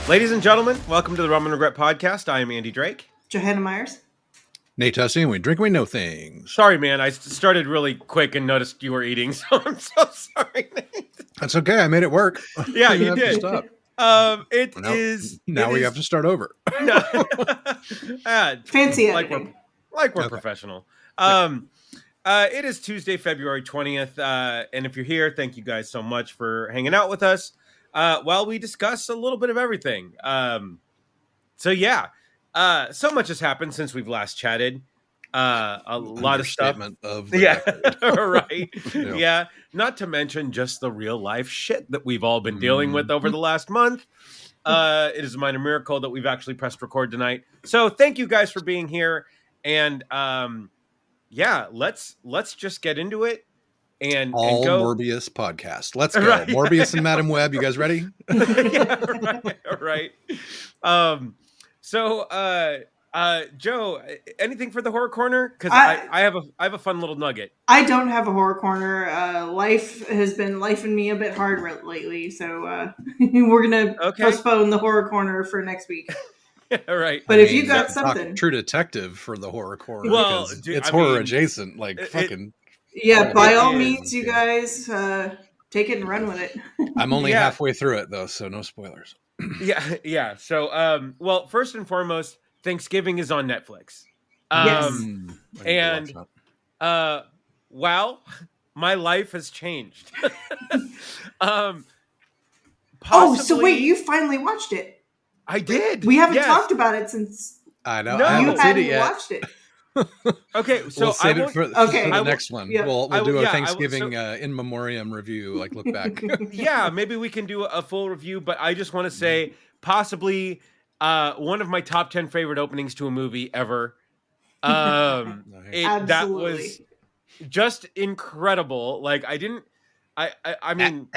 Ladies and gentlemen, welcome to the Rum and Regret podcast. I am Andy Drake. Johanna Myers. Nate Tussey, and we drink, we know things. Sorry, man. I started really quick and noticed you were eating, so I'm so sorry, Nate. That's okay. I made it work. Yeah, you have to did. stop. Now we have to start over. Fancy like editing. we're Okay. professional. It is Tuesday, February 20th, and if you're here, thank you guys so much for hanging out with us while we discuss a little bit of everything. So much has happened since we've last chatted. A lot of stuff. Of the Yeah, decade. right. Yeah. Yeah, not to mention just the real life shit that we've all been dealing with over the last month. It is a minor miracle that we've actually pressed record tonight. So thank you guys for being here. And let's just get into it and All go. Morbius podcast. Let's go. Right. Morbius and Madam Web. You guys ready? Right. Joe, anything for the horror corner? Because I have a fun little nugget. I don't have a horror corner. Life has been lifing me a bit hard lately, so we're gonna postpone the horror corner for next week. All right. But if you got something, True Detective for the horror corner. Well, because dude, it's I horror mean, adjacent. Like fucking. yeah, by all is. means, you guys take it and run with it. I'm only Yeah. halfway through it though, so no spoilers. Yeah. So, first and foremost, Thanksgiving is on Netflix. Yes. I need to and- watch that. Wow, my life has changed. So Possibly- wait, you finally watched it? I did. We haven't Yes. talked about it since I know. No. I you haven't seen it hadn't yet. watched it. Okay, so We'll save I it won't- for Okay. the I will- next one. yeah. We'll I will- do a yeah, I will- Thanksgiving in memoriam review. Like look back. yeah, maybe we can do a full review, but I just want to say possibly one of my top 10 favorite openings to a movie ever. That was Absolutely. just incredible. Like I mean,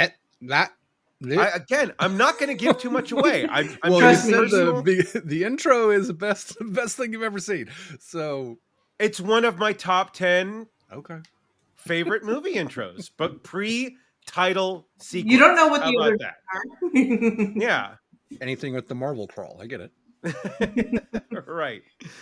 I'm not going to give too much away. I'm well, Trust you me. said the intro is the best thing you've ever seen. So it's one of my top 10 okay, favorite movie intros, but pre-title sequence. You don't know what How the about other that? are. Yeah. anything with the Marvel crawl, I get it. Right.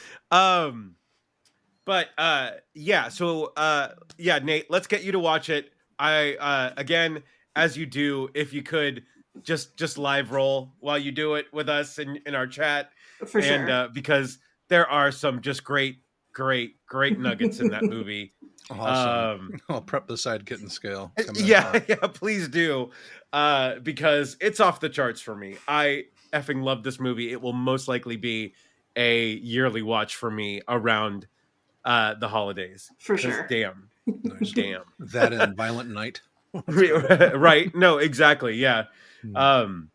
Nate, let's get you to watch it. I again, as you do, if you could just live roll while you do it with us in our chat. For sure. And because there are some just great nuggets in that movie. Awesome. I'll prep the side kitten scale. coming Yeah, up. please do. Because it's off the charts for me. I effing love this movie. It will most likely be a yearly watch for me around the holidays. For 'Cause sure. Damn. Nice. Damn. That and Violent Night. Right. No, exactly. Yeah. And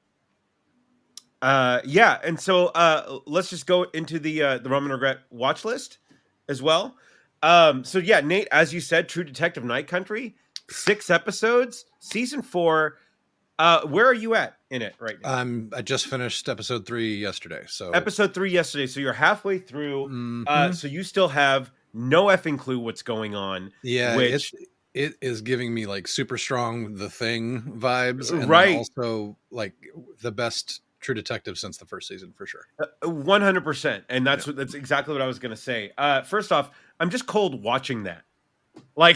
so let's just go into the Rum and Regret watch list as well. Nate, as you said, True Detective Night Country, 6 episodes, season 4. Where are you at in it right now? I just finished episode 3 yesterday. So Episode 3 yesterday, so you're halfway through. Mhm. So you still have no effing clue what's going on. yeah, which- it is giving me like super strong The Thing vibes, and then Right. also like the best True Detective since the first season for sure. 100%, and that's exactly what I was going to say. First off, I'm just cold watching that. Like,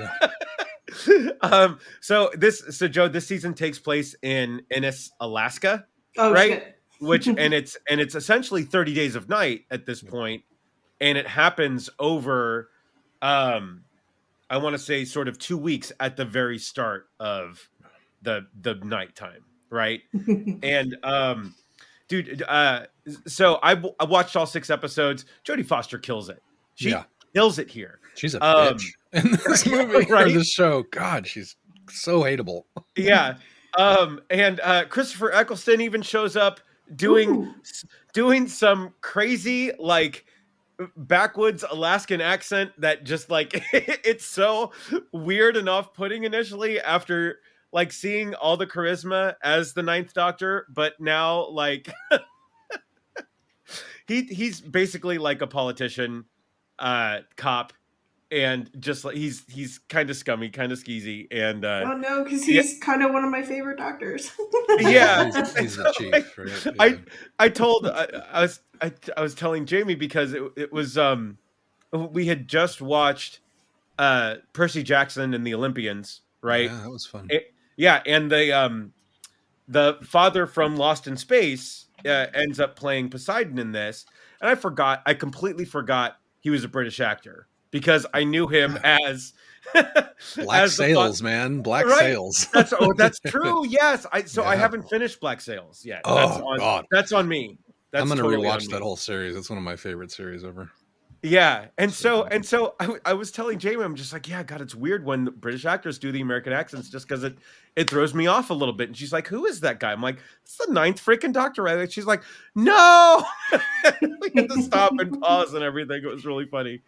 so Joe, this season takes place in Ennis, Alaska, Oh right? shit. which and it's essentially 30 Days of Night at this point, and it happens over I want to say sort of 2 weeks at the very start of the nighttime, right? And dude, so I watched all 6 episodes. Jodie Foster kills it. She kills it here. She's a bitch in this movie right? or this show. God, she's so hateable. Yeah. And Christopher Eccleston even shows up doing some crazy like backwoods Alaskan accent that just like it's so weird and off-putting initially after like seeing all the charisma as the Ninth Doctor, but now like he's basically like a politician cop and just like he's kind of scummy, kind of skeezy, and oh no, because he's kind of one of my favorite doctors. Yeah, he's the chief. Right? Yeah. I was telling Jamie because it was we had just watched Percy Jackson and the Olympians, right? Yeah, that was fun. And the father from Lost in Space ends up playing Poseidon in this, and I completely forgot he was a British actor because I knew him as Black Sails, man. Black Sails. That's true. Yes. I haven't finished Black Sails yet. God. That's on me. I'm going to rewatch that whole series. It's one of my favorite series ever. Yeah. And so I was telling Jamie, I'm just like, yeah, God, it's weird when British actors do the American accents just because it throws me off a little bit. And she's like, who is that guy? I'm like, it's the 9th freaking Doctor. Right? She's like, no. We had to stop and pause and everything. It was really funny.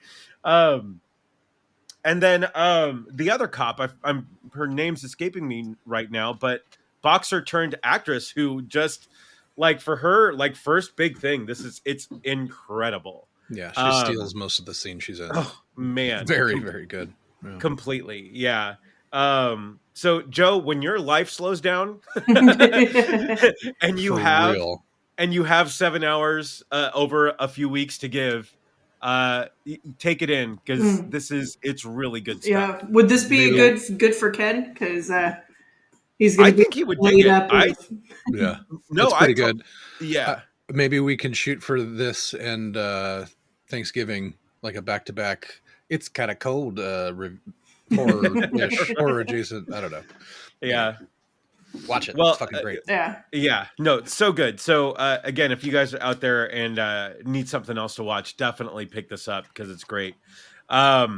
And then the other cop, her name's escaping me right now, but boxer turned actress who just like for her like first big thing. It's incredible. Yeah, she steals most of the scene she's in. Oh man, very very good. Yeah. Completely, yeah. So Joe, when your life slows down and you have 7 hours over a few weeks to give. Take it in because it's really good stuff. Yeah, would this be good for Ken? Because he's I think he would dig it. Yeah, no, it's pretty good. Yeah, maybe we can shoot for this and Thanksgiving like a back-to-back. It's kind of cold horror adjacent. I don't know. Yeah. Watch it. Well, it's fucking great. Yeah. No, it's so good. So again, if you guys are out there and need something else to watch, definitely pick this up because it's great. As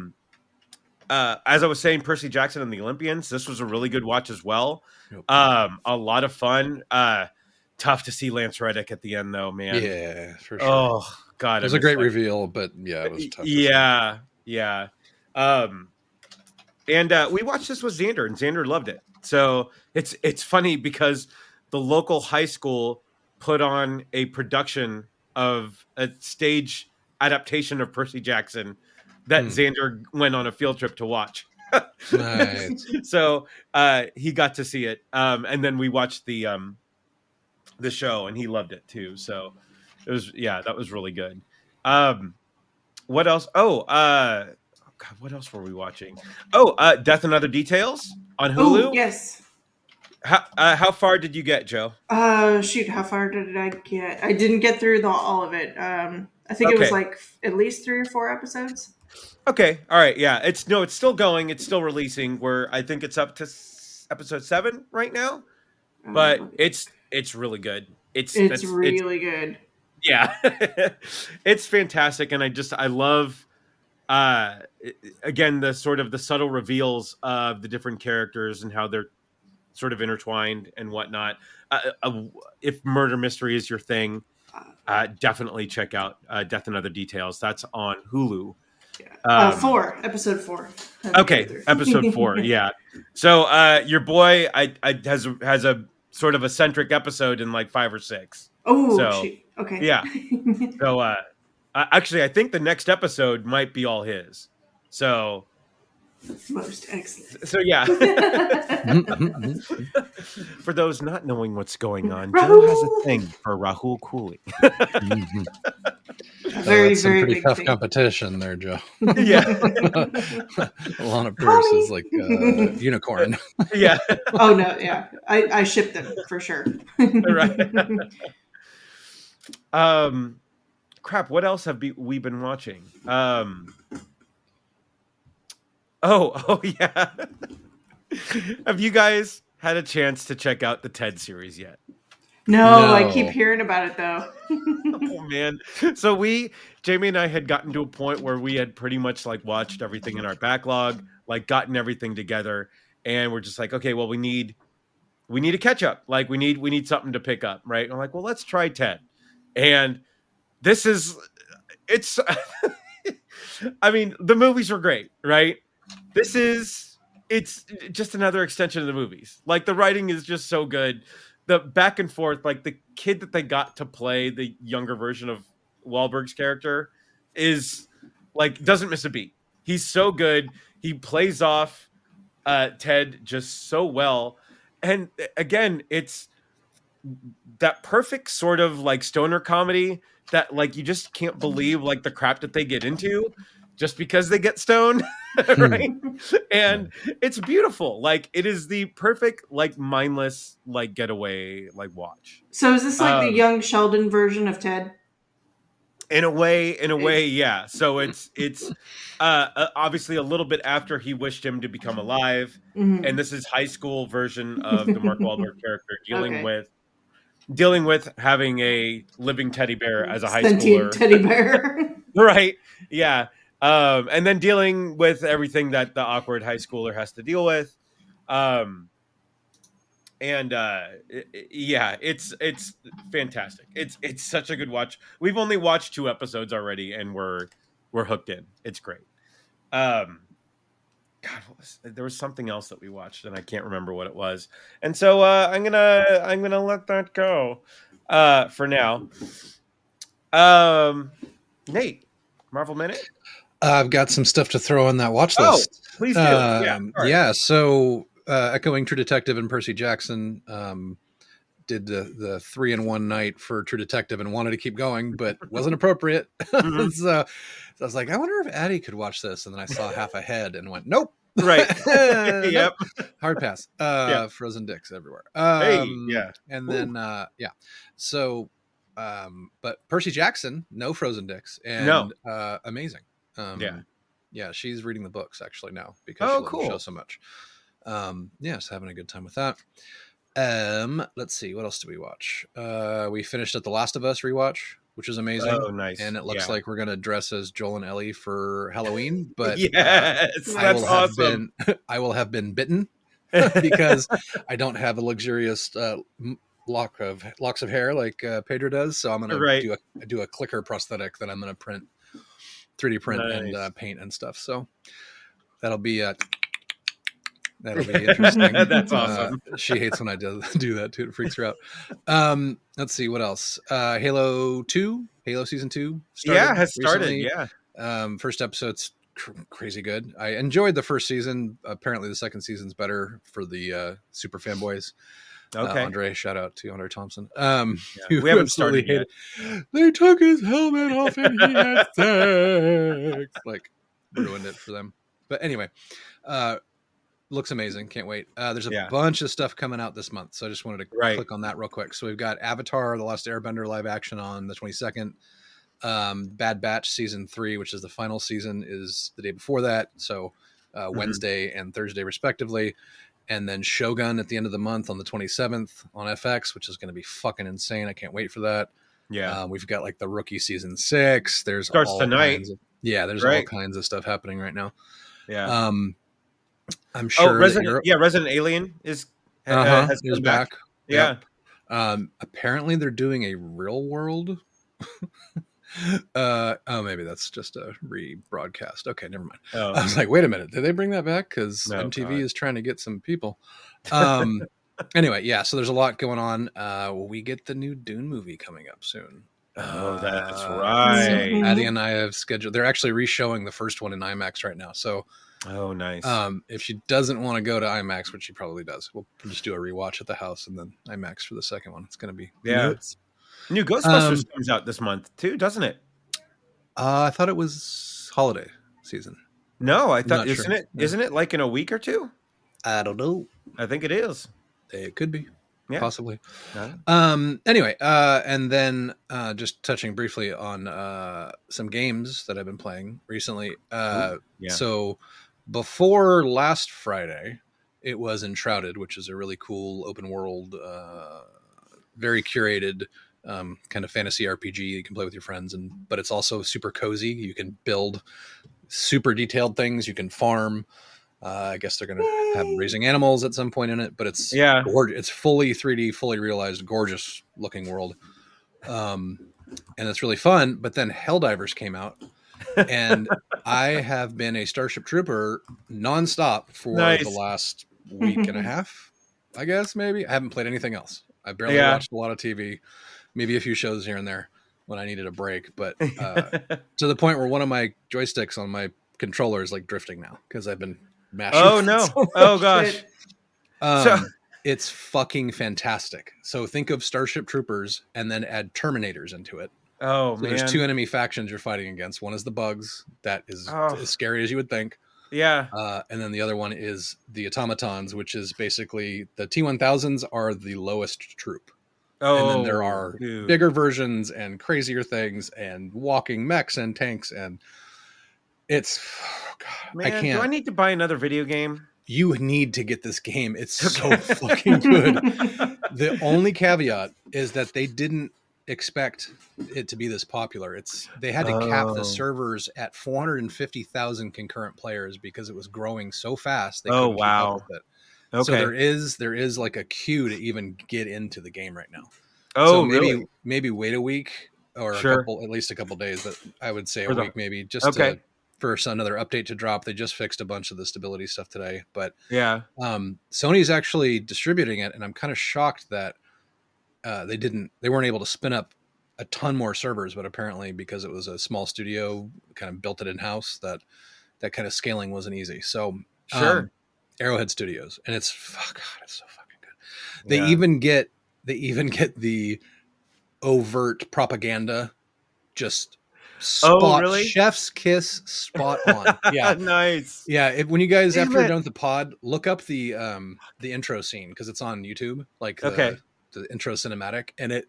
I was saying, Percy Jackson and the Olympians, this was a really good watch as well. Yep. A lot of fun. Tough to see Lance Reddick at the end though, man. Yeah, for sure. Oh God. It was a great reveal, but yeah, it was tough. Yeah. And we watched this with Xander and Xander loved it. So it's funny because the local high school put on a production of a stage adaptation of Percy Jackson that Xander went on a field trip to watch. Nice. So he got to see it, and then we watched the show, and he loved it too. So that was really good. What else? God, what else were we watching? Death and Other Details on Hulu. Oh, yes. How far did you get, Joe? Shoot, how far did I get? I didn't get through all of it. I think it was like at least 3 or 4 episodes. Okay, all right, yeah. It's still going. It's still releasing. I think it's up to episode 7 right now. But it's really good. It's really good. Yeah, it's fantastic, and I love. Again, the sort of the subtle reveals of the different characters and how they're sort of intertwined and whatnot. If murder mystery is your thing, definitely check out Death and Other Details. That's on Hulu. Episode 4. Okay, episode 4. Yeah. So your boy has a sort of eccentric episode in like 5 or 6. Oh, so, okay. Yeah. So actually, I think the next episode might be all his. So most excellent. So yeah. For those not knowing what's going on, Rahul. Joe has a thing for Rahul Cooley. Very, some very pretty big tough thing. competition there, Joe. Yeah. Lana Pierce is like a unicorn. Yeah. Oh no, yeah. I shipped them for sure. Right. Crap, what else have we been watching? Oh yeah. Have you guys had a chance to check out the Ted series yet? No, I keep hearing about it though. Oh man. So Jamie and I had gotten to a point where we had pretty much like watched everything in our backlog, like gotten everything together, and we're just like, okay, well we need a catch up. Like we need something to pick up, right? And I'm like, well, let's try Ted. And it's I mean, the movies were great, right? It's just another extension of the movies. Like the writing is just so good. The back and forth, like the kid that they got to play the younger version of Wahlberg's character is like, doesn't miss a beat. He's so good. He plays off Ted just so well. And again, it's that perfect sort of like stoner comedy that like you just can't believe like the crap that they get into just because they get stoned. Right. And it's beautiful. Like it is the perfect like mindless like getaway like watch. So is this like the young Sheldon version of Ted? In a way, yeah. So it's obviously a little bit after he wished him to become alive, and this is high school version of the Mark Wahlberg character dealing with having a living teddy bear as a high schooler. Teddy bear, right? Yeah, and then dealing with everything that the awkward high schooler has to deal with. It's fantastic. It's such a good watch. We've only watched 2 episodes already, and we're hooked in. It's great. God, there was something else that we watched, and I can't remember what it was. And so I'm gonna let that go for now. Nate, Marvel Minute. I've got some stuff to throw on that watch list. Oh, please do. Yeah. So. Echoing True Detective and Percy Jackson, did the 3-in-1 night for True Detective and wanted to keep going, but wasn't appropriate. So I was like, I wonder if Addie could watch this. And then I saw half ahead and went, nope. Right. Yep. Hard pass. Frozen dicks everywhere. And then, So, but Percy Jackson, no frozen dicks, and amazing. Yeah, she's reading the books actually now because she loves the show so much. Just having a good time with that. Let's see, what else did we watch? We finished at The Last of Us rewatch, which is amazing. Oh, nice. And it looks like we're gonna dress as Joel and Ellie for Halloween, but yes, that's awesome. I will have been bitten because I don't have a luxurious locks of hair like Pedro does, so I'm gonna do a clicker prosthetic that I'm gonna 3D print and paint and stuff. So that'll be interesting. That's awesome. She hates when I do that too. It freaks her out. Let's see what else. Halo season 2 has started. Recently. Yeah. First episode's crazy good. I enjoyed the first season. Apparently the second season's better for the super fanboys. Okay. Andre, shout out to Andre Thompson. We haven't started yet. They took his helmet off and he had sex. Like ruined it for them. But anyway, looks amazing. Can't wait. There's a bunch of stuff coming out this month, so I just wanted to click on that real quick. So we've got Avatar: The Last Airbender live action on the 22nd. Bad Batch season 3, which is the final season, is the day before that. So Wednesday and Thursday respectively. And then Shogun at the end of the month on the 27th on FX, which is going to be fucking insane. I can't wait for that. Yeah. We've got like the Rookie season 6. There's starts tonight. There's all kinds of stuff happening right now. Yeah. I'm sure Resident Alien has come back. Yeah. Yep. Apparently they're doing a real world. Maybe that's just a rebroadcast. Okay, never mind. I was like, wait a minute, did they bring that back? Because MTV is trying to get some people. Anyway, so there's a lot going on. We get the new Dune movie coming up soon. Oh, that's right. So Addie and I have scheduled. They're actually re-showing the first one in IMAX right now. So, oh, nice. If she doesn't want to go to IMAX, which she probably does, we'll just do a rewatch at the house and then IMAX for the second one. It's going to be nuts. New Ghostbusters comes out this month too, doesn't it? I thought it was holiday season. No, I thought isn't it like in a week or two? I don't know. I think it is. It could be. Yeah. Possibly. Yeah. Anyway, and then just touching briefly on some games that I've been playing recently. So before last Friday, it was Enshrouded, which is a really cool open world, very curated kind of fantasy RPG you can play with your friends, but it's also super cozy. You can build super detailed things. You can farm. I guess they're going to have raising animals at some point in it, but it's gorgeous. It's fully 3D, fully realized, gorgeous looking world. And it's really fun. But then Helldivers came out, and I have been a Starship Trooper nonstop for the last week and a half, I guess, maybe. I haven't played anything else. I barely watched a lot of TV, maybe a few shows here and there when I needed a break. But to the point where one of my joysticks on my controller is like drifting now because I've been mashing. Oh no! So oh gosh! It's fucking fantastic. So think of Starship Troopers and then add Terminators into it. Oh so man! There's 2 enemy factions you're fighting against. One is the bugs, that is as scary as you would think. Yeah. And then the other one is the automatons, which is basically the T-1000s are the lowest troop. Oh, and then there are bigger versions and crazier things and walking mechs and tanks, and it's Man, I can't. Do I need to buy another video game? You need to get this game. It's so fucking good. The only caveat is that they didn't expect it to be this popular. They had to cap the servers at 450,000 concurrent players because it was growing so fast. They couldn't keep up with it. Okay. So there is like a queue to even get into the game right now. Oh, so maybe wait a week or at least a couple days, but I would say a week maybe just for another update to drop. They just fixed a bunch of the stability stuff today, but Sony's actually distributing it, and I'm kind of shocked that they weren't able to spin up a ton more servers, but apparently because it was a small studio, kind of built it in house, that kind of scaling wasn't easy. So Arrowhead Studios, and it's so fucking good. They even get the overt propaganda, just chef's kiss spot on. Yeah, nice. Yeah, when you guys after you're done with the pod, look up the intro scene because it's on YouTube, like the intro cinematic, and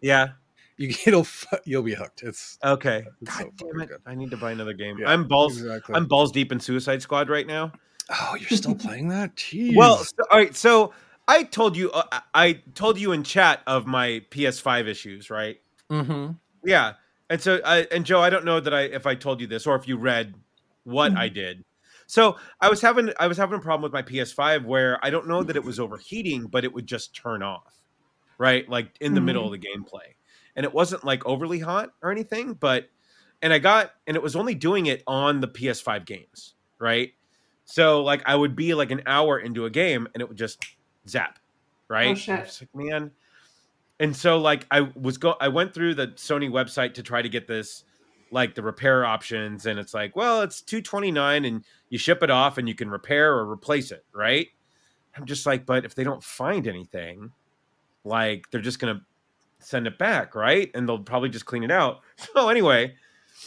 you'll be hooked. It's okay. God damn it! Good. I need to buy another game. Yeah, I'm balls deep in Suicide Squad right now. Oh, you're still playing that? Jeez. Well, all right. So I told you in chat of my PS5 issues, right? Mm-hmm. Yeah. And so, and Joe, I don't know if I told you this or if you read what I did. So I was having a problem with my PS5 where I don't know that it was overheating, but it would just turn off, right? Like in the middle of the gameplay, and it wasn't like overly hot or anything, and it was only doing it on the PS5 games, right? So like I would be like an hour into a game and it would just zap, right? Oh shit! I was like, man. And so like I went through the Sony website to try to get this, like the repair options, and it's like, well, it's $229 and you ship it off and you can repair or replace it, right? I'm just like, but if they don't find anything, like they're just gonna send it back, right? And they'll probably just clean it out. So anyway,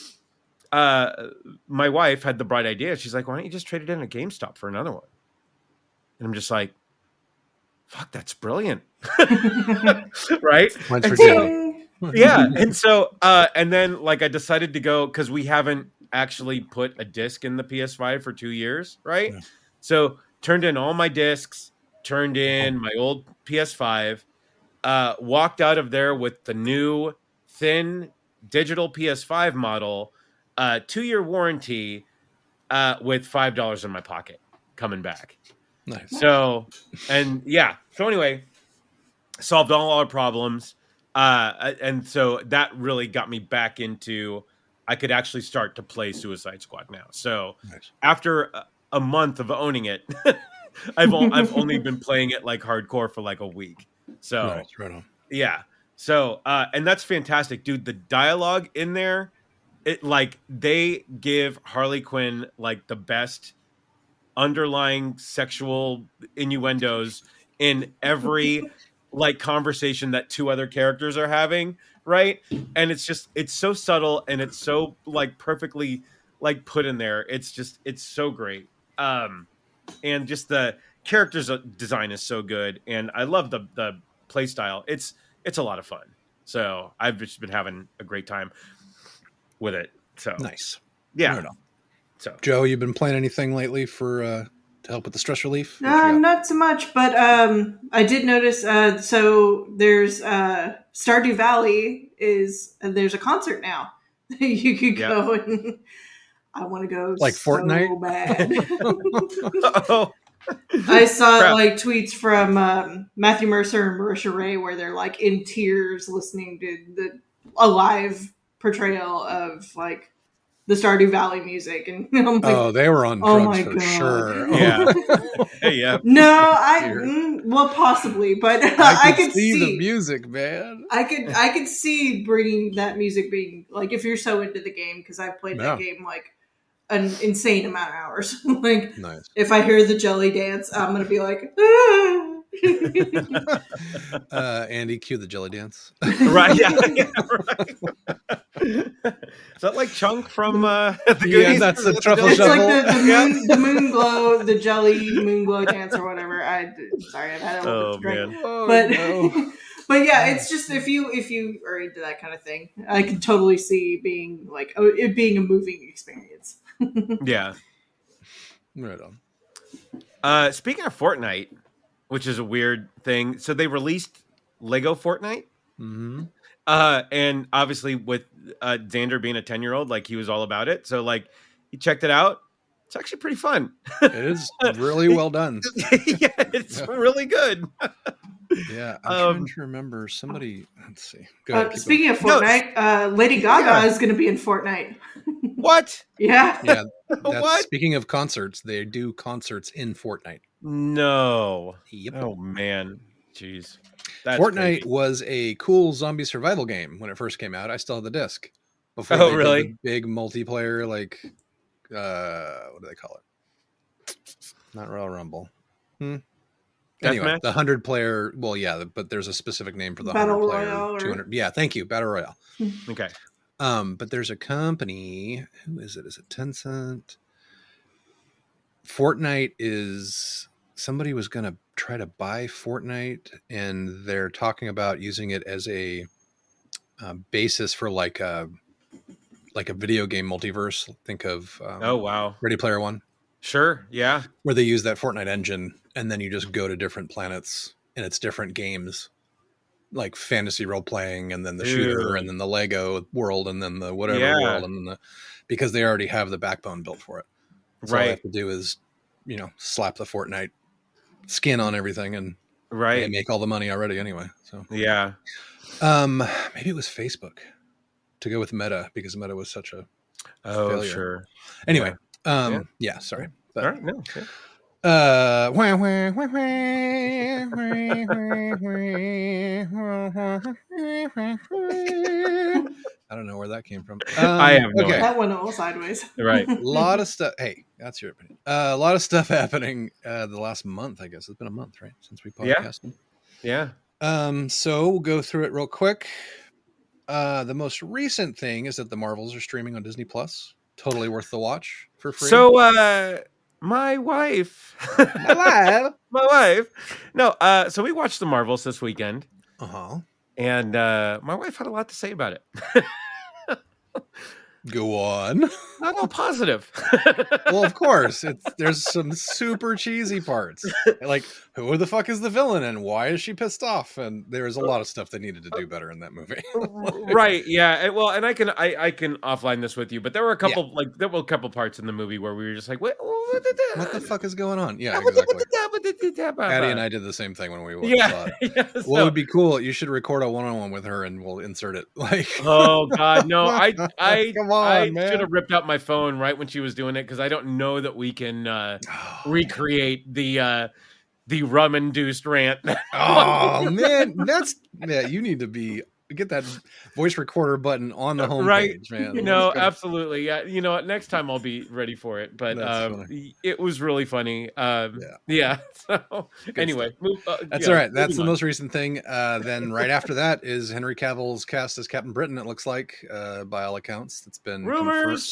my wife had the bright idea. She's like, why don't you just trade it in at GameStop for another one? And I'm just like, fuck, that's brilliant. Right? Yeah. And so, and then like I decided to go because we haven't actually put a disc in the PS5 for 2 years. Right. Yeah. So turned in all my discs, turned in my old PS5, walked out of there with the new thin digital PS5 model, 2-year warranty, with $5 in my pocket coming back. Nice. So anyway, solved all our problems. And so that really got me back into, I could actually start to play Suicide Squad now. So after a month of owning it, I've only been playing it like hardcore for like a week. So right on. Yeah. So, and that's fantastic, dude. The dialogue in there, it like they give Harley Quinn like the best underlying sexual innuendos in every like conversation that 2 other characters are having, right? And it's so subtle and it's so like perfectly like put in there. It's so great. And just the characters design is so good, and I love the play style. It's a lot of fun. So I've just been having a great time with it. So nice. Yeah. So, Joe, you been playing anything lately for to help with the stress relief? Not so much, but I did notice. So there's Stardew Valley there's a concert now. You could go, and I want to go like Fortnite. So bad. I saw like tweets from Matthew Mercer and Marisha Ray where they're like in tears listening to a live portrayal of like the Stardew Valley music, and I'm like, they were on drugs for sure. Yeah, yeah. No, well, possibly, but I could see the music, man. I could see bringing that music being like, if you're so into the game, because I've played that game like an insane amount of hours. Like, nice. if I hear the jelly dance, I'm gonna be like, Andy, cue the jelly dance. Right? Yeah, right. Is that like Chunk from the Goonies? Yeah, that's the truffle it's shuffle. like the moon glow, the jelly moon glow dance or whatever. Sorry, I've had a little bit to drink. But no. but yeah, it's just if you are into that kind of thing, I can totally see being like it being a moving experience. Yeah. Right on. Speaking of Fortnite, which is a weird thing, so they released Lego Fortnite. Mm-hmm. And obviously with Xander being a 10-year-old, like he was all about it. So like he checked it out. It's actually pretty fun. It is really well done. Yeah, it's really good. Yeah, I'm trying to remember somebody. Let's see. Go ahead, speaking of Fortnite, Lady Gaga is going to be in Fortnite. What? Yeah. Yeah. What? Speaking of concerts, they do concerts in Fortnite. No. Yep. Oh man. Jeez. That's Fortnite crazy. was a cool zombie survival game when it first came out. I still have the disc. Before Oh, they really? did the big multiplayer, like what do they call it? Not Royal Rumble. Anyway, Deathmatch? the 100-player. Well, yeah, but there's a specific name for the Battle 100-player. Royale. 200. Yeah, thank you, Battle Royale. Okay. But there's a company. Who is it? Is it Tencent? Fortnite is somebody was going to try to buy Fortnite, and they're talking about using it as a basis for like a video game multiverse. Think of Oh wow. Ready Player One. Sure. Yeah. Where they use that Fortnite engine, and then you just go to different planets, and it's different games, like fantasy role playing, and then the shooter, and then the Lego world, and then the whatever world, and then because they already have the backbone built for it. So all they have to do is, slap the Fortnite skin on everything, and they make all the money already anyway. So yeah. Maybe it was Facebook to go with Meta because Meta was such a failure. Sure. Anyway, sorry. But, all right. No. Yeah. I don't know where that came from. I have no idea. That went all sideways. Right. A lot of stuff. Hey, that's your opinion. A lot of stuff happening the last month, I guess. It's been a month, right? Since we podcasted. Yeah. So we'll go through it real quick. The most recent thing is that the Marvels are streaming on Disney Plus. Totally worth the watch for free. So, my wife. No, so we watched the Marvels this weekend. Uh-huh. And my wife had a lot to say about it. Go on. Not all positive. Well, of course. There's some super cheesy parts. Like, who the fuck is the villain and why is she pissed off? And there's a lot of stuff they needed to do better in that movie. Right. Yeah. Well, and I can offline this with you, but there were a couple parts in the movie where we were just like, what the fuck is going on? Yeah, exactly. Addie and I did the same thing when we saw it. Yeah, so, what would be cool? You should record a one-on-one with her and we'll insert it. Like, oh God, no! I come on, I man. should have ripped out my phone right when she was doing it because I don't know that we can recreate the rum-induced rant. Oh man, you need to get that voice recorder button on the home page, man. No, absolutely. Yeah. You know what? Next time I'll be ready for it. But it was really funny. Yeah. So anyway, that's all right. That's the most recent thing. Then right after that is Henry Cavill's cast as Captain Britain. It looks like, by all accounts, it's been rumors.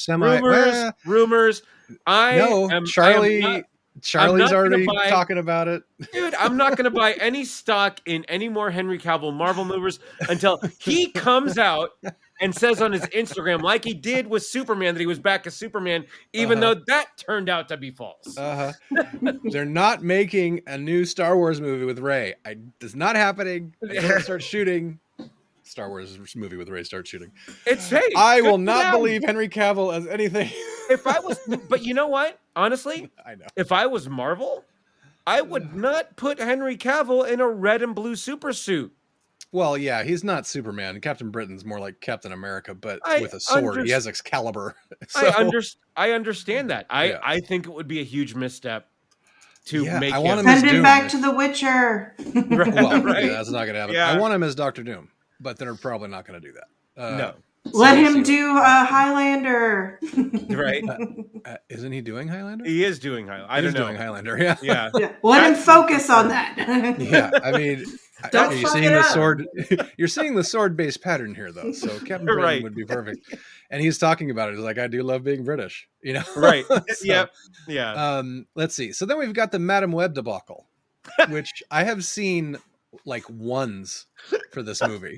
Charlie's already talking about it. Dude, I'm not going to buy any stock in any more Henry Cavill Marvel movies until he comes out and says on his Instagram, like he did with Superman, that he was back as Superman, even though that turned out to be false. They're not making a new Star Wars movie with Rey. It's not happening. They don't start shooting. Star Wars movie with Rey starts shooting. I will not believe Henry Cavill as anything. But you know what? Honestly, I know. If I was Marvel, I would not put Henry Cavill in a red and blue super suit. Well, yeah, he's not Superman. Captain Britain's more like Captain America, but with a sword. He has Excalibur. So, I understand that. I think it would be a huge misstep to make him. Send him back to The Witcher. Well, that's not going to happen. Yeah. I want him as Dr. Doom, but they're probably not going to do that. No. Let him do Highlander. Right? Isn't he doing Highlander? He is doing Highlander. I don't know. Doing Highlander. Yeah. Yeah. Let him focus on that. Yeah. I mean, don't you're seeing the sword. You're seeing the sword-based pattern here, though. So Captain Britain would be perfect. And he's talking about it. He's like, I do love being British. You know. Right. So, yeah. Let's see. So then we've got the Madam Web debacle, which I have seen like ones for this movie.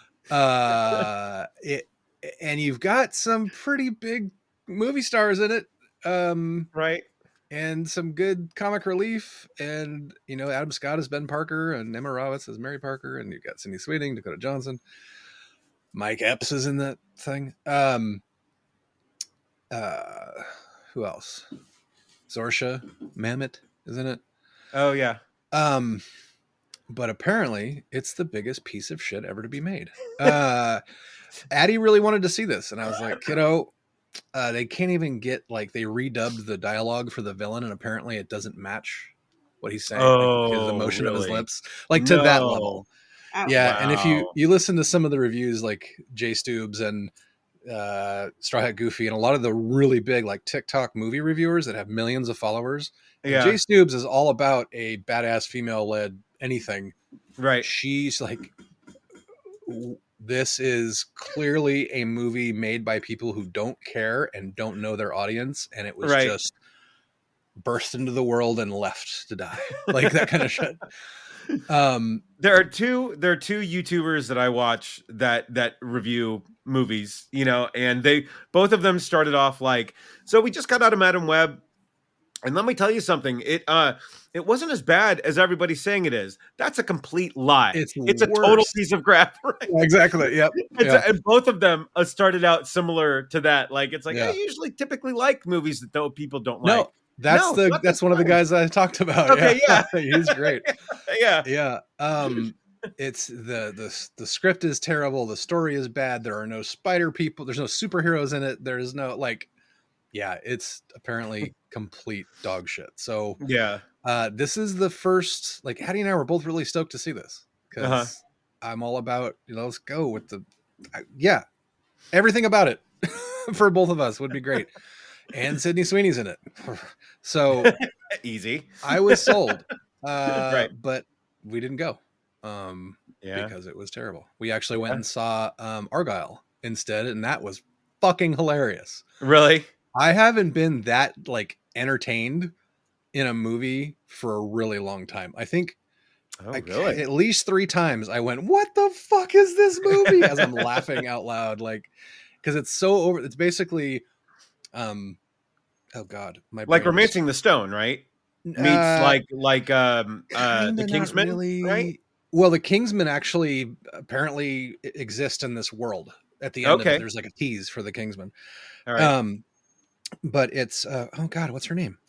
And you've got some pretty big movie stars in it, right, and some good comic relief, and Adam Scott as Ben Parker and Emma Roberts as Mary Parker, and you've got Sydney Sweeney, Dakota Johnson, Mike Epps is in that thing. Who else? Zorsha Mammoth is in it. Oh yeah. But apparently it's the biggest piece of shit ever to be made. Addie really wanted to see this, and I was like, kiddo, they can't even get, like, they redubbed the dialogue for the villain, and apparently it doesn't match what he's saying. His emotion of his lips, like to that level. Yeah, wow. And if you listen to some of the reviews, like Jay Stoobs and Straw Hat Goofy, and a lot of the really big like TikTok movie reviewers that have millions of followers, Jay Stoobs is all about a badass female-led anything. Right. She's like, this is clearly a movie made by people who don't care and don't know their audience, and it was just burst into the world and left to die, like that kind of shit. There are two YouTubers that I watch that review movies, and they both of them started off like, so we just got out of Madam Web, and let me tell you something, it wasn't as bad as everybody's saying it is. That's a complete lie. It's a total piece of crap. Right? Exactly. Yep. And both of them started out similar to that. Like, it's like, I usually typically like movies that people don't like. That's one of the guys I talked about. Okay, yeah. He's great. Yeah. Yeah. It's the script is terrible. The story is bad. There are no spider people. There's no superheroes in it. There's no it's apparently complete dog shit. So this is the first, like, Hattie and I were both really stoked to see this because I'm all about, let's go with everything about it for both of us would be great. And Sydney Sweeney's in it. So easy. I was sold. But we didn't go. Because it was terrible. We actually went and saw Argyle instead, and that was fucking hilarious. Really? I haven't been that like entertained in a movie for a really long time. I think at least 3 times I went, what the fuck is this movie? As I'm laughing out loud, like, because it's so over. It's basically, oh God, like Romancing the Stone, right? Meets like the Kingsman, really, right? Well, the Kingsman actually apparently exist in this world. At the end of it, there's like a tease for the Kingsman. All right. But it's oh God, what's her name?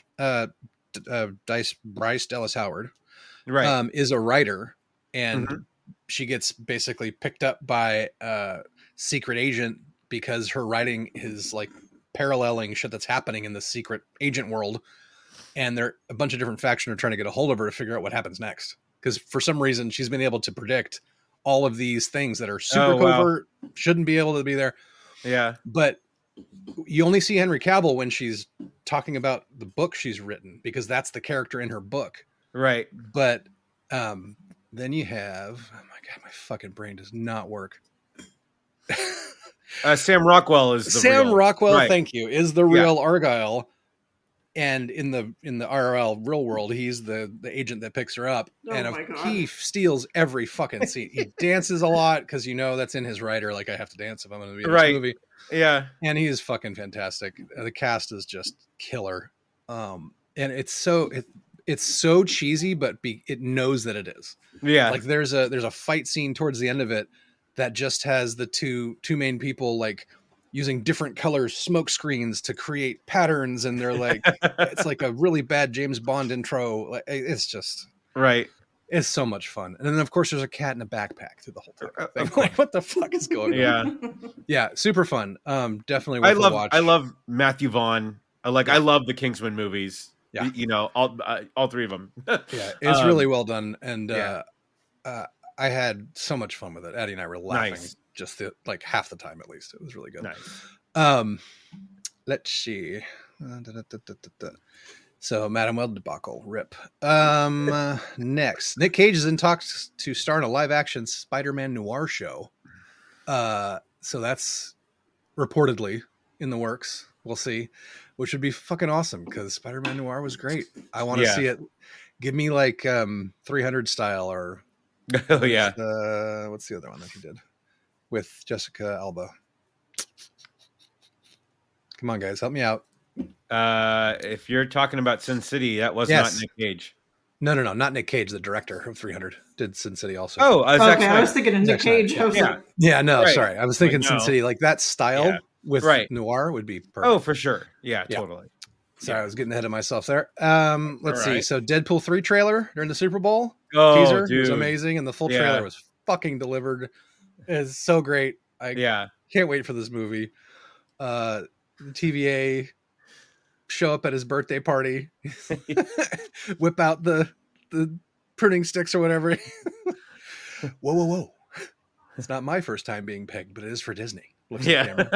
Bryce Dallas Howard, right? Is a writer, and she gets basically picked up by a secret agent because her writing is like paralleling shit that's happening in the secret agent world, and there a bunch of different factions are trying to get a hold of her to figure out what happens next. Because for some reason she's been able to predict all of these things that are super covert, shouldn't be able to be there. Yeah, but you only see Henry Cavill when she's talking about the book she's written, because that's the character in her book. Right. But then you have, oh my God, my fucking brain does not work. Sam Rockwell is the real. Rockwell, right. Thank you, is the real Argyle. And in the IRL real world, he's the agent that picks her up. He steals every fucking scene. He dances a lot because that's in his writer. Like, I have to dance if I'm going to be in this movie. Yeah. And he's fucking fantastic. The cast is just killer. And it's so cheesy, but it knows that it is. Yeah. Like there's a fight scene towards the end of it that just has the two main people like using different color smoke screens to create patterns, and they're like, it's like a really bad James Bond intro. Like, it's just right. It's so much fun. And then of course there's a cat in a backpack through the whole thing. Like, what the fuck is going on? Yeah, super fun. Definitely worth a watch. I love Matthew Vaughn. I love the Kingsman movies. Yeah. All 3 of them. Yeah, it's really well done. And I had so much fun with it. Addie and I were laughing just like half the time at least. It was really good. Nice. Let's see. So Madame Web debacle, rip. Next, Nick Cage is in talks to star in a live-action Spider-Man noir show. So that's reportedly in the works. We'll see, which would be fucking awesome because Spider-Man noir was great. I want to see it. Give me like 300 style or oh yeah. What's the other one that he did with Jessica Alba? Come on, guys, help me out. If you're talking about Sin City, that was not Nick Cage. No, not Nick Cage. The director of 300 did Sin City also. Oh, I was thinking of Nick Cage. Sorry, I was thinking Sin City. Like that style with noir would be perfect. Oh, for sure. Yeah, totally. Sorry, I was getting ahead of myself there. Let's see. So Deadpool 3 trailer during the Super Bowl teaser was amazing, and the full trailer was fucking delivered. It's so great. I can't wait for this movie. The TVA show up at his birthday party, whip out the pruning sticks or whatever. Whoa. It's not my first time being pegged, but it is for Disney. Looks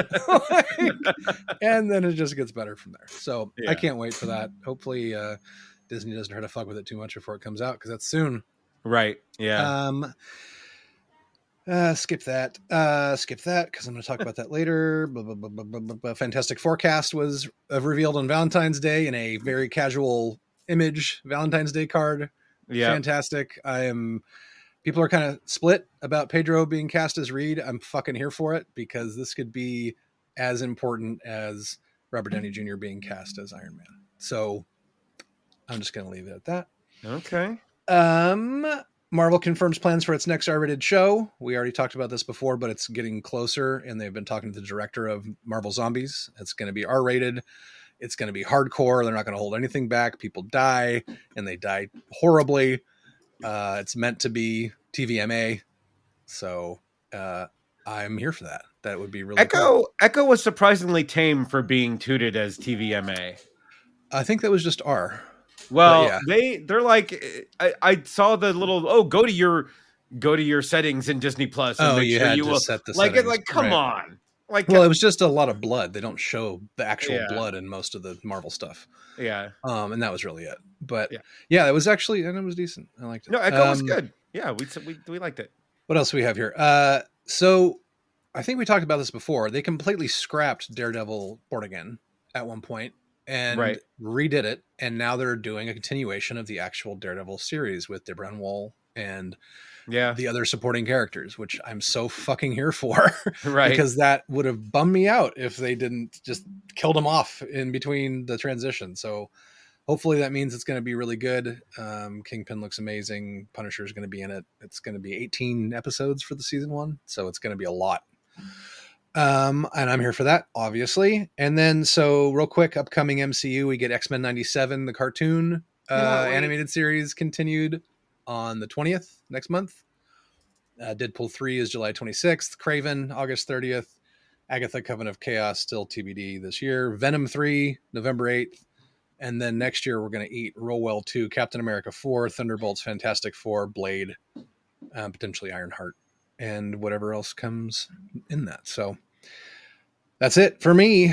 and then it just gets better from there. So I can't wait for that. Hopefully Disney doesn't try to fuck with it too much before it comes out, because that's soon. Right. Yeah. Skip that because I'm going to talk about that later. Fantastic Forecast was revealed on Valentine's Day in a very casual image Valentine's Day card. Yeah, fantastic. People are kind of split about Pedro being cast as Reed. I'm fucking here for it because this could be as important as Robert Downey Jr. being cast as Iron Man. So I'm just going to leave it at that. Okay. Marvel confirms plans for its next R-rated show. We already talked about this before, but it's getting closer, and they've been talking to the director of Marvel Zombies. It's going to be R-rated. It's going to be hardcore. They're not going to hold anything back. People die, and they die horribly. It's meant to be TVMA, so I'm here for that. That would be really cool. Echo was surprisingly tame for being tooted as TVMA. I think that was just R. Well, they're like, I saw the little go to your settings in Disney Plus. And you had to set the settings. Like, come on. Like, well, it was just a lot of blood. They don't show the actual blood in most of the Marvel stuff. Yeah. And that was really it. But it was actually, and it was decent. I liked it. No, Echo was good. Yeah, we liked it. What else do we have here? So I think we talked about this before. They completely scrapped Daredevil Born Again at one point and redid it. And now they're doing a continuation of the actual Daredevil series with Deborah Ann Woll and the other supporting characters, which I'm so fucking here for. Right. Because that would have bummed me out if they didn't just kill them off in between the transition. So hopefully that means it's going to be really good. Kingpin looks amazing. Punisher is going to be in it. It's going to be 18 episodes for the season 1. So it's going to be a lot. And I'm here for that, obviously. And then, so real quick, upcoming MCU, we get X-Men 97, the cartoon animated series continued on the 20th next month. Deadpool 3 is July 26th. Kraven, August 30th. Agatha, Coven of Chaos, still TBD this year. Venom 3, November 8th. And then next year, we're going to eat Rowell 2, Captain America 4, Thunderbolts, Fantastic Four, Blade, potentially Ironheart, and whatever else comes in that. So that's it for me.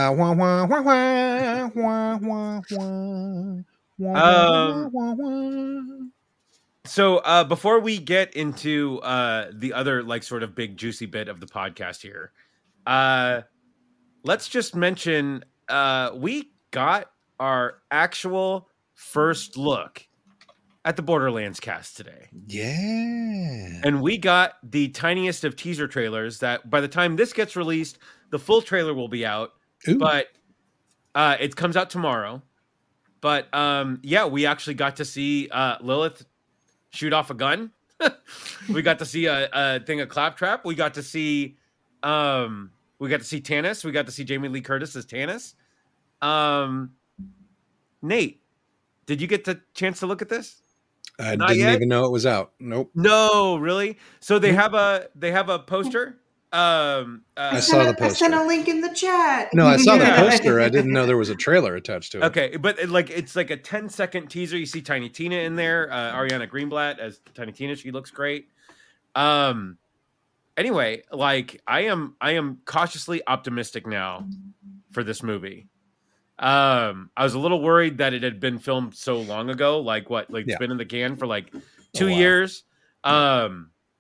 So before we get into the other like sort of big juicy bit of the podcast here, let's just mention we got our actual first look at the Borderlands cast today. Yeah. And we got the tiniest of teaser trailers that by the time this gets released, the full trailer will be out. Ooh. But it comes out tomorrow. But we actually got to see Lilith shoot off a gun. We got to see a thing of Claptrap. We got to see Tannis. We got to see Jamie Lee Curtis as Tannis. Nate, did you get the chance to look at this? I didn't even know it was out. Nope. No, really? So they have a poster. I saw the poster. I sent a link in the chat. No, I saw the poster. I didn't know there was a trailer attached to it. Okay, but it's like a 10-second teaser. You see Tiny Tina in there, Ariana Greenblatt as Tiny Tina. She looks great. anyway, like I am cautiously optimistic now for this movie. I was a little worried that it had been filmed so long ago, like it's been in the can for like 2 years. They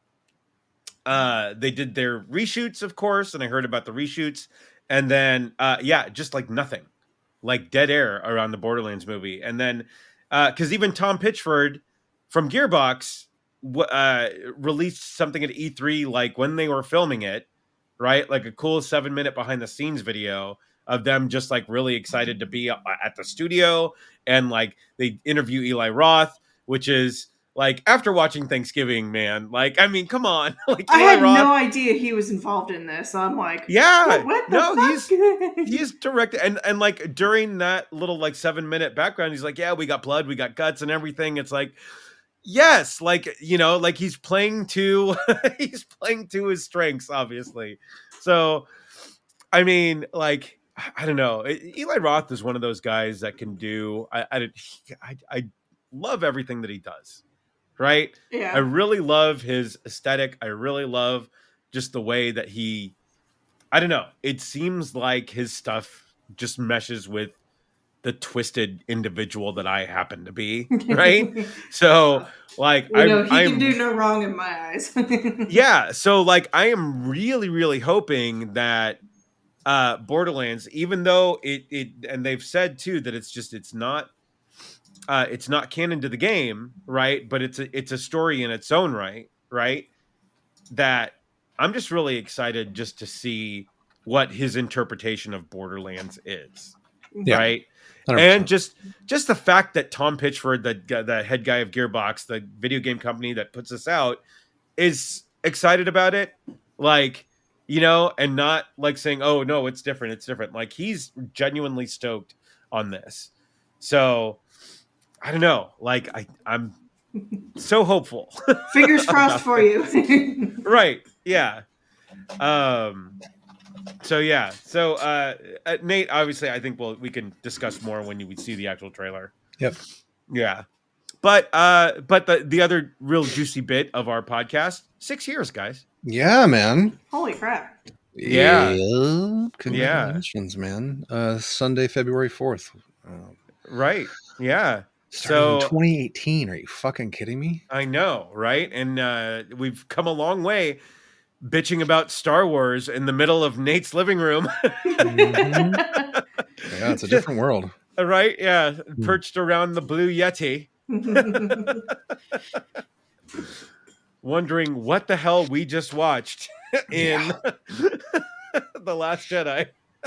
did their reshoots, of course, and I heard about the reshoots, and then just like nothing, like dead air around the Borderlands movie. And then because even Tom Pitchford from Gearbox released something at E3 like when they were filming it, right? Like a cool 7-minute behind the scenes video of them just like really excited to be at the studio, and like they interview Eli Roth, which is like, after watching Thanksgiving, man, like, I mean, come on. Like, I had no idea he was involved in this. I'm like, yeah, what the fuck? he's directed, and like during that little like 7-minute background, he's like, yeah, we got blood, we got guts and everything. It's like, yes, like, you know, like he's playing to his strengths, obviously. So, I mean, like, I don't know. Eli Roth is one of those guys that can do. I love everything that he does. Right? Yeah. I really love his aesthetic. I really love just the way that he. I don't know. It seems like his stuff just meshes with the twisted individual that I happen to be. Right? So, like, he can do no wrong in my eyes. Yeah. So, like, I am really, really hoping that. Borderlands, even though it and they've said too that it's not canon to the game, right? But it's a story in its own right, right? That I'm just really excited just to see what his interpretation of Borderlands is, right? 100%. And just the fact that Tom Pitchford, the head guy of Gearbox, the video game company that puts this out, is excited about it, like. You know, and not like saying, oh, no, it's different. It's different. Like, he's genuinely stoked on this. So, I don't know. Like, I'm so hopeful. Fingers crossed for you. Right. Yeah. So, yeah. So, Nate, obviously, I think we can discuss more when we see the actual trailer. Yep. Yeah. But the other real juicy bit of our podcast, 6 years, guys. Yeah, man. Holy crap. Yeah. Congratulations, man. Sunday, February 4th. Right. Yeah. Started in 2018. Are you fucking kidding me? I know, right? And we've come a long way bitching about Star Wars in the middle of Nate's living room. Mm-hmm. Yeah, it's a different world. Right? Yeah. Perched around the Blue Yeti. Wondering what the hell we just watched in The Last Jedi.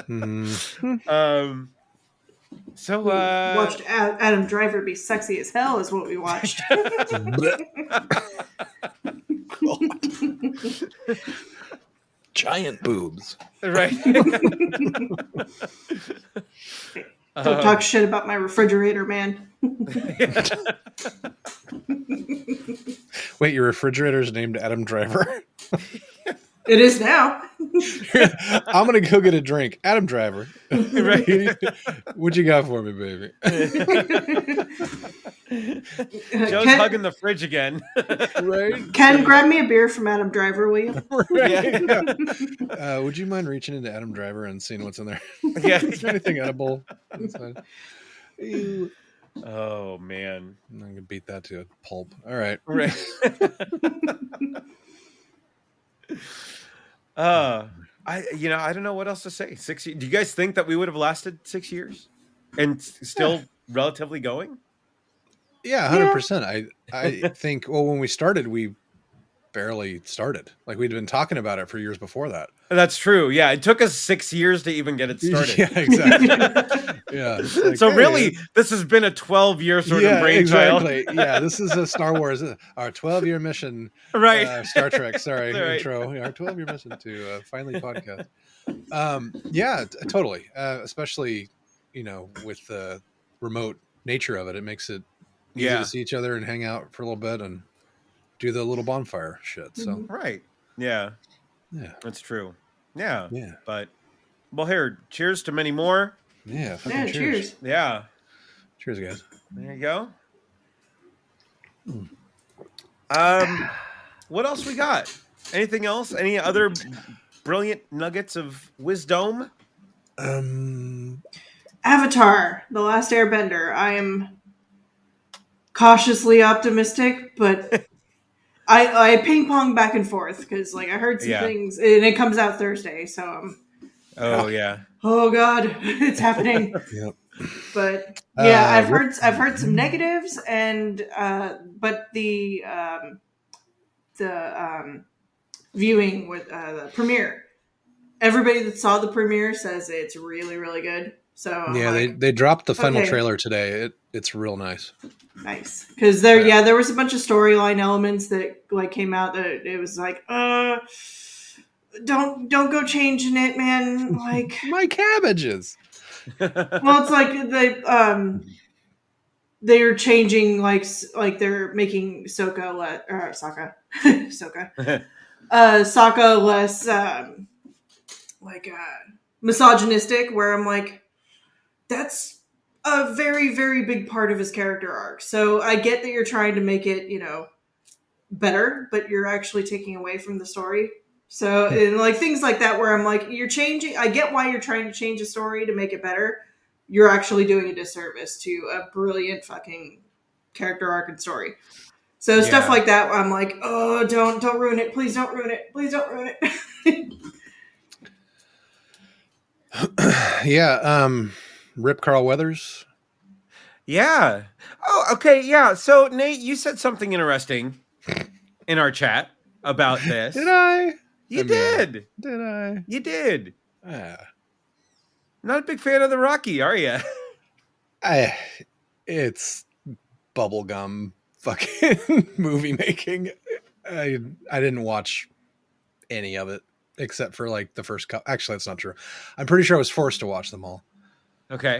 So watched Adam Driver be sexy as hell is what we watched. Giant boobs. Right. Don't talk shit about my refrigerator, man. Wait, your refrigerator's named Adam Driver? It is now. I'm going to go get a drink. Adam Driver. Right. What you got for me, baby? Joe's hugging the fridge again. Right. Ken, grab me a beer from Adam Driver, will you? Right. Yeah. Would you mind reaching into Adam Driver and seeing what's in there? Yeah. Is there anything edible inside? Oh, man. I'm going to beat that to a pulp. All right. Right. I don't know what else to say. 6 years. Do you guys think that we would have lasted 6 years and still relatively going? Yeah, 100%. I think, well, when we started, we barely started. Like, we'd been talking about it for years before that. That's true. Yeah, it took us 6 years to even get it started. Yeah, exactly. Yeah. Like, so really, this has been a 12-year sort of brainchild. Exactly. Yeah, this is a Star Wars, our 12-year mission. Right. Star Trek, sorry, right. Intro. Our 12-year mission to finally podcast. Yeah, totally. Especially, with the remote nature of it, it makes it easy to see each other and hang out for a little bit and do the little bonfire shit. So right. Yeah. Yeah. That's true. Yeah. Yeah. But well, here, cheers to many more. Yeah. Cheers. Yeah. Cheers, guys. There you go. What else we got? Anything else? Any other brilliant nuggets of wisdom? Avatar: The Last Airbender. I am cautiously optimistic, but I ping pong back and forth because like I heard some things, and it comes out Thursday, so oh god, it's happening. Yep. But yeah, I've heard some negatives, and but the viewing with the premiere, everybody that saw the premiere says it's really, really good. So yeah, they dropped the final trailer today. It's real nice. Nice, because there was a bunch of storyline elements that like came out that it was like, don't go changing it, man. Like my cabbages. Well, it's like they're changing like they're making Sokka less misogynistic, where I'm like, that's a very, very big part of his character arc. So I get that you're trying to make it, better, but you're actually taking away from the story. So and like things like that, where I'm like, you're changing. I get why you're trying to change a story to make it better. You're actually doing a disservice to a brilliant fucking character arc and story. So stuff like that, I'm like, oh, don't ruin it. Please don't ruin it. Please don't ruin it. Yeah. Rip Carl Weathers. Yeah. Oh, okay. Yeah. So Nate, you said something interesting in our chat about this. Did I? You did. Did I? You did. Not a big fan of the Rocky, are you? It's bubblegum fucking movie making. I didn't watch any of it except for like the first couple. Actually, that's not true. I'm pretty sure I was forced to watch them all. Okay.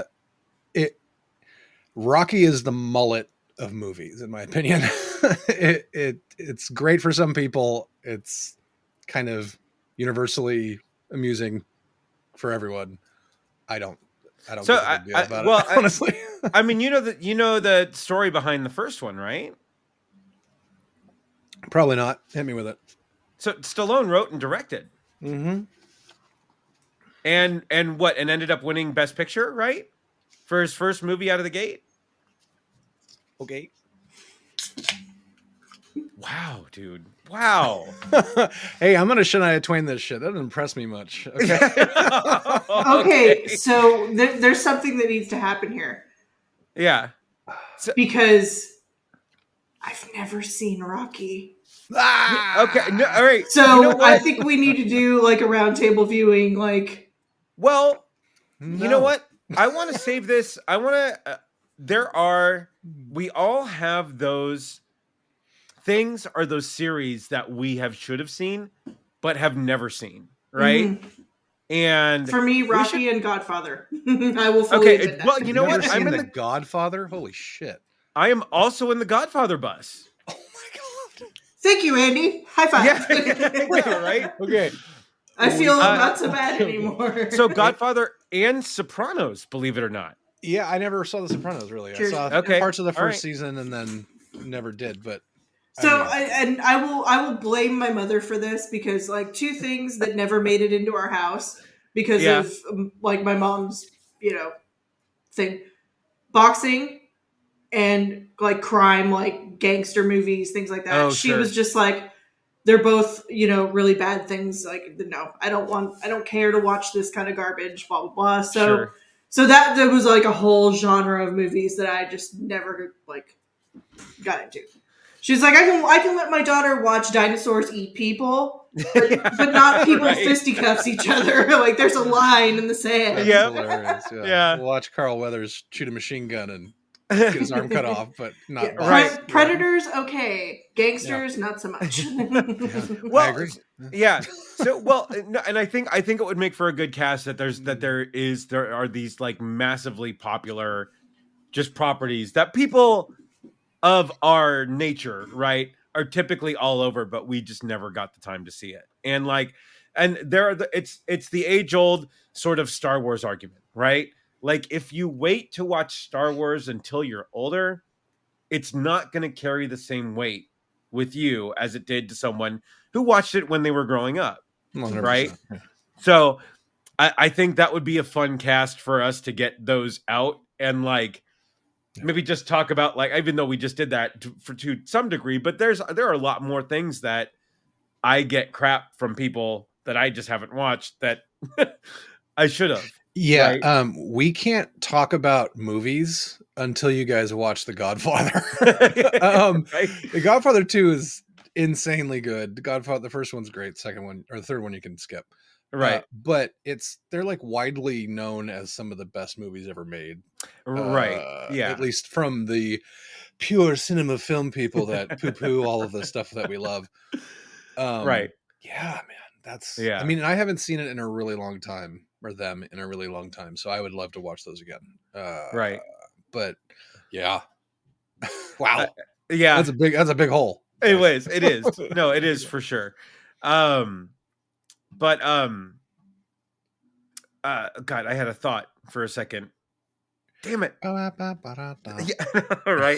Rocky is the mullet of movies, in my opinion. It's great for some people. It's kind of universally amusing for everyone. I don't So get about it, honestly. I mean, you know the story behind the first one, right? Probably not. Hit me with it. So Stallone wrote and directed. Mm-hmm. And ended up winning Best Picture, right? For his first movie out of the gate. Okay. Wow, dude. Wow. Hey, I'm gonna Shania Twain this shit. That doesn't impress me much. Okay. Okay, so there's something that needs to happen here. Yeah. Because I've never seen Rocky. Okay. No, all right. So I think we need to do like a roundtable viewing. Like, well, you know what? I want to save this. I want to. We all have those things or those series that we should have seen, but have never seen. Right. Mm-hmm. And for me, Rocky and Godfather. I will fully admit that. Well, you know what? I'm in the Godfather. Holy shit! I am also in the Godfather bus. Oh my god! Thank you, Andy. High five. Yeah, right. Okay. I feel not so bad anymore. So Godfather and Sopranos, believe it or not. Yeah, I never saw The Sopranos. Really, Cheers. I saw parts of the first season and then never did. But I will blame my mother for this because like two things that never made it into our house because of like my mom's thing, boxing and like crime, like gangster movies, things like that. She was just like, they're both really bad things. Like, no, I don't care to watch this kind of garbage. Blah blah blah. So that there was like a whole genre of movies that I just never like got into. She's like, I can let my daughter watch dinosaurs eat people, but not people fisticuffs each other. Like there's a line in the sand. Yeah. Watch Carl Weathers shoot a machine gun and get his arm cut off, but not Predators, okay. Gangsters, not so much. Well, I agree. Yeah. So and I think it would make for a good cast that there are these like massively popular just properties that people of our nature, right, are typically all over, but we just never got the time to see it. And it's the age-old sort of Star Wars argument, right? Like if you wait to watch Star Wars until you're older, it's not going to carry the same weight with you as it did to someone who watched it when they were growing up, 100%. right? Yeah. So I think that would be a fun cast for us to get those out and like maybe just talk about, like, even though we just did that to some degree, but there are a lot more things that I get crap from people that I just haven't watched that I should have. Yeah. Right? We can't talk about movies until you guys watch The Godfather. Right? The Godfather 2 is insanely good. The first one's great. Second one, or the third one, you can skip. Right. But they're like widely known as some of the best movies ever made. Right. Yeah. At least from the pure cinema film people that poo-poo all of the stuff that we love. Right. Yeah, man. Yeah. I mean, I haven't seen it in a really long time, or them in a really long time. So I would love to watch those again. Right. But yeah. Wow. Yeah. That's a big hole. Anyways, it is. No, it is for sure. God, I had a thought for a second. Damn it. Yeah, right.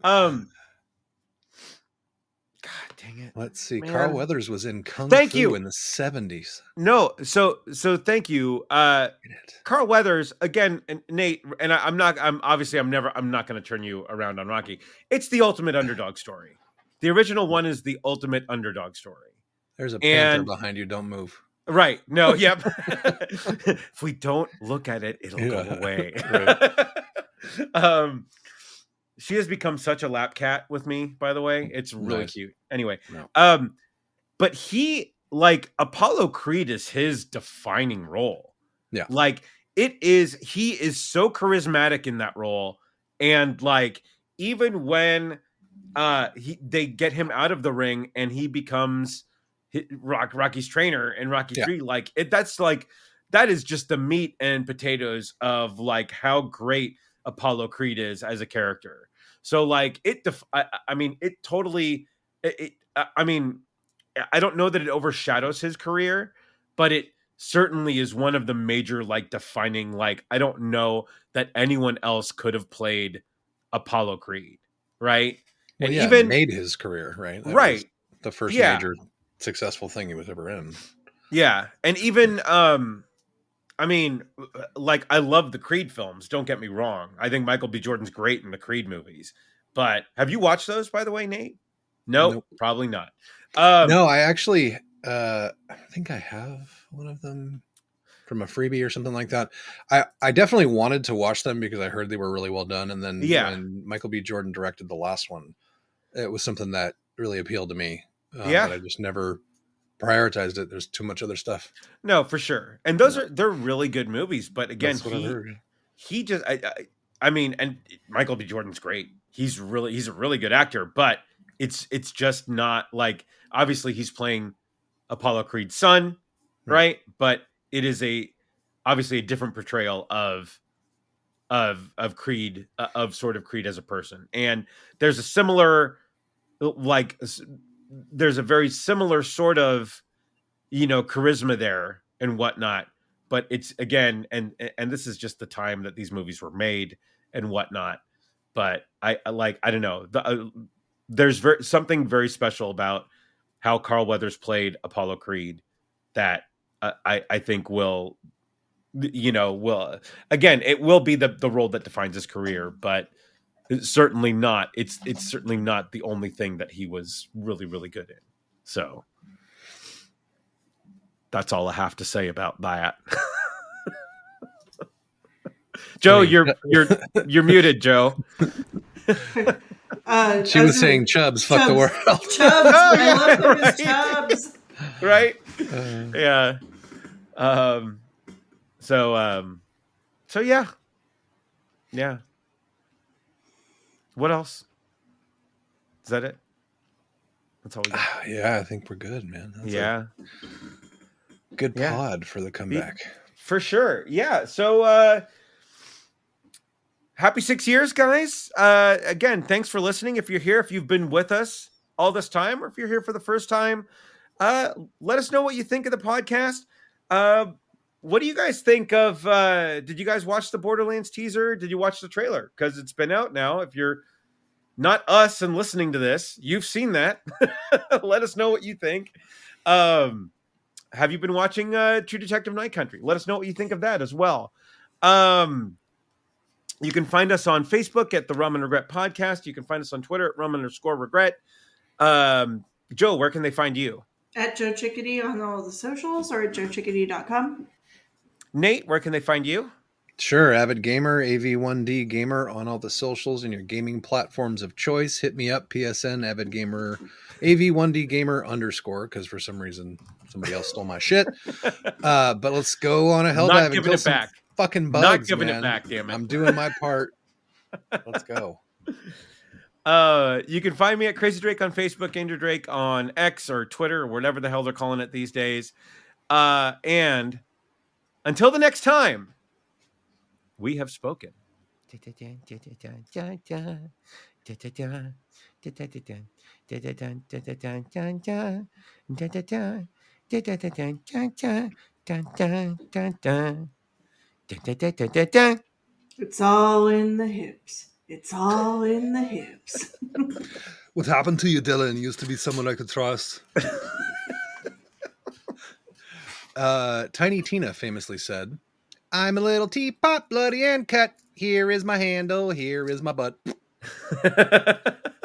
God dang it. Let's see. Man. Carl Weathers was in Kung Fu in the 70s. No, so thank you. Carl Weathers again, and Nate, and I'm not going to turn you around on Rocky. It's the ultimate underdog story. The original one is the ultimate underdog story. There's a panther behind you. Don't move. Right. No, yep. If we don't look at it, it'll go away. Right. She has become such a lap cat with me, by the way. It's really Nice. cute. Anyway. No. But he, like, Apollo Creed is his defining role. Yeah. Like, he is so charismatic in that role. And like, even when they get him out of the ring and he becomes Rocky's trainer in Rocky 3, like that is just the meat and potatoes of like how great Apollo Creed is as a character. So like I don't know that it overshadows his career, but it certainly is one of the major like defining, like, I don't know that anyone else could have played Apollo Creed. Right. And even made his career, right? That right. was the first major successful thing he was ever in. Yeah. And even, like, I love the Creed films. Don't get me wrong. I think Michael B. Jordan's great in the Creed movies. But have you watched those, by the way, Nate? Nope. Probably not. No, I actually, I think I have one of them from a freebie or something like that. I definitely wanted to watch them because I heard they were really well done. And then when Michael B. Jordan directed the last one, it was something that really appealed to me. But I just never prioritized it. There's too much other stuff. No, for sure. And they're really good movies. But again, he just, and Michael B. Jordan's great. He's a really good actor, but it's just not like, obviously he's playing Apollo Creed's son, right? But it is obviously a different portrayal of Creed, of sort of Creed as a person. And there's a very similar sort of, charisma there and whatnot. But it's, again, and this is just the time that these movies were made and whatnot. But I don't know. There's something very special about how Carl Weathers played Apollo Creed that I think will again, it will be the role that defines his career, but it's certainly not. It's certainly not the only thing that he was really, really good in. So that's all I have to say about that. Joe, you're muted, Joe. She was saying Chubbs, fuck the world. Chubbs. I love them as Chubbs. Right? Yeah. So yeah. Yeah. What else? Is that it? That's all we got. Yeah, I think we're good, man. That's good pod for the comeback. For sure. Yeah. So happy 6 years, guys. Again, thanks for listening. If you're here, if you've been with us all this time, or if you're here for the first time, let us know what you think of the podcast. What do you guys think of, did you guys watch the Borderlands teaser? Did you watch the trailer? Because it's been out now. If you're not us and listening to this. You've seen that. Let us know what you think. Have you been watching True Detective Night Country? Let us know what you think of that as well. You can find us on Facebook at the Rum and Regret Podcast. You can find us on Twitter at rum_regret. Joe, where can they find you? At Joe Chickadee on all the socials or at joechickadee.com. Nate, where can they find you? Sure, Avid Gamer, AV1D Gamer on all the socials and your gaming platforms of choice. Hit me up, PSN, Avid Gamer, AV1D Gamer _ because for some reason somebody else stole my shit. But let's go on a hell dive and kill some fucking bugs. Not giving it back, damn it. I'm doing my part. Let's go. You can find me at Crazy Drake on Facebook, Andrew Drake on X or Twitter or whatever the hell they're calling it these days. And until the next time, we have spoken. It's all in the hips. It's all in the hips. What happened to you, Dylan? You used to be someone I could trust. Tiny Tina famously said, I'm a little teapot, bloody and cut. Here is my handle. Here is my butt.